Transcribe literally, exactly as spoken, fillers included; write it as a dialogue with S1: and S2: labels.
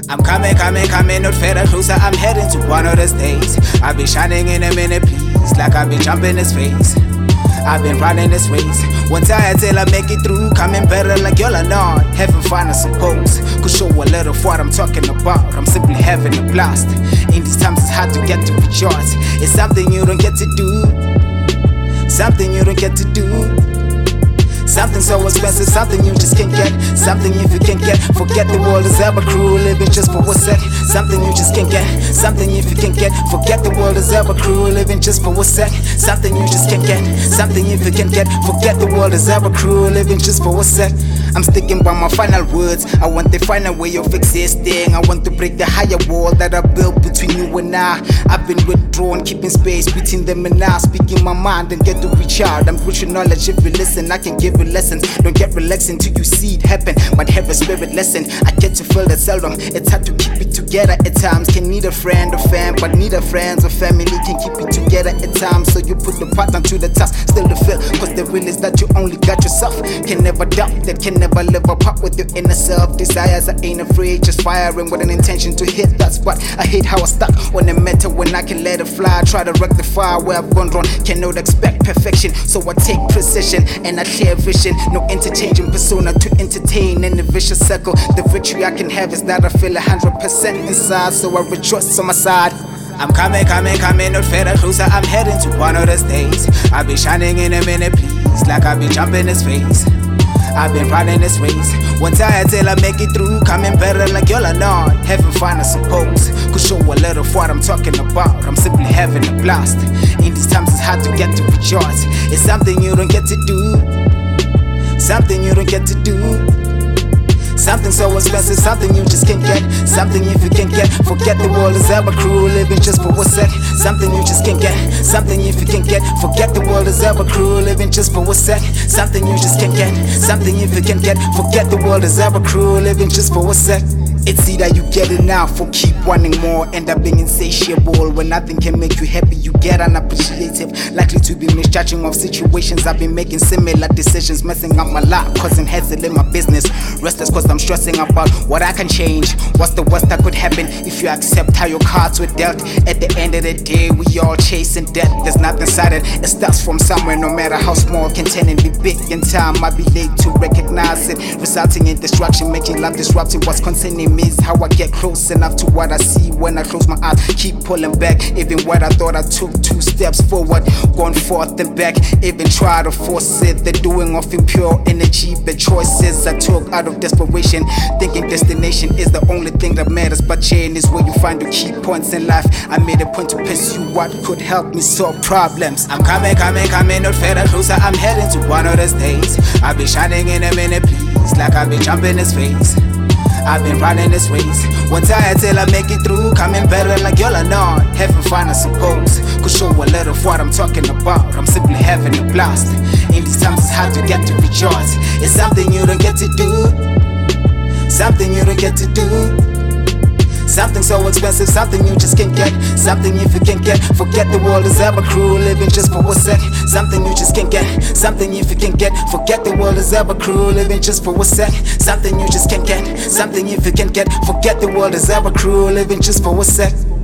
S1: I'm coming, coming, coming, not further closer. I'm heading to one of those days. I'll be shining in a minute, please, like I've been jumping his face. I've been running this race. One time till I make it through, coming better like y'all are not. Having fun, I suppose. Could show a little of what I'm talking about. I'm simply having a blast. In these times, it's hard to get to rejoice. It's something you don't get to do. Something you don't get to do. Something so expensive, something you just can't get. Something if you can't get, forget the world is ever cruel. Living just for a sec. Something you just can't get. Something if you can't get, forget the world is ever cruel. Living just for a sec. Something you just can't get. Something if you can't get, forget the world is ever cruel. Living just for a sec. I'm sticking by my final words. I want the final way of existing. I want to break the higher wall that I built between you and I. I've been withdrawn, keeping space between them and I. Speaking my mind and get to reach out. I'm rich with knowledge. If you listen, I can give you lessons. Don't get relaxed until you see it happen. But have a spirit lesson. I get to feel that seldom. It's hard to keep it together at times. Can need a friend or fam, but neither friends or family can keep it together at times. So you put the partner to the task, still to feel. Cause the real is that you only got yourself. Can never doubt that, can never live apart with your inner self. Desires, I ain't afraid, just firing with an intention to hit that spot. I hate how I stuck on the metal when I can let it fly. Try to rectify where I've gone wrong. Cannot expect perfection, so I take precision and I share vision. No interchanging persona to entertain in the vicious circle. The victory I can have is that I feel a hundred percent inside, so I rejoice on my side. I'm coming, coming, coming, not further closer. I'm heading to one of those days. I'll be shining in a minute, please, like I've been jumping his face. I've been running this race. One time till I make it through, coming better like y'all are not. Having fun, I suppose. Could show a little of what I'm talking about. I'm simply having a blast. In these times, it's hard to get to rejoice. It's something you don't get to do. Something you don't get to do. Something so expensive, something you just can't get. Something if you can't get, forget the world is ever cruel. Living just for a sec. Something you just can't get. Something if you can't get, forget the world is ever cruel. Living just for a sec. Something you just can't get. Something if you can't get, forget the world is ever cruel. Living just for a sec. It's either you get it now, for keep wanting more, end up being insatiable. When nothing can make you happy, you get unappreciative. Likely to be misjudging of situations. I've been making similar decisions, messing up my life, causing hassle in my business. Restless cause I'm stressing about what I can change. What's the worst that could happen if you accept how your cards were dealt? At the end of the day, we all chasing death. There's nothing sudden, it starts from somewhere. No matter how small, can turn and be big in time. I'll be late to recognize it, resulting in destruction, making life disrupting. What's concerning me is how I get close enough to what I see when I close my eyes. Keep pulling back, even what I thought I took two steps forward, gone forth and back. Even try to force it, the doing of impure energy. The choices I took out of desperation, thinking destination is the only thing that matters. But chain is where you find the key points in life. I made a point to pursue what could help me solve problems. I'm coming, coming, coming, not further closer. I'm heading to one of those days. I'll be shining in a minute, please, like I've been jumping his face. I've been running this race. One time till I make it through, coming better like y'all are not. Having fun, I suppose. Could show a little of what I'm talking about. I'm simply having a blast. In these times, it's hard to get to rejoice. It's something you don't get to do. Something you don't get to do. Something so expensive, something you just can't get. Something if you can't get, forget the world is ever cruel. Living just for a sec. Something you just can't get. Something if you can't get, forget the world is ever cruel. Living just for a sec. Something you just can't get. Something if you can't get, forget the world is ever cruel. Living just for a sec.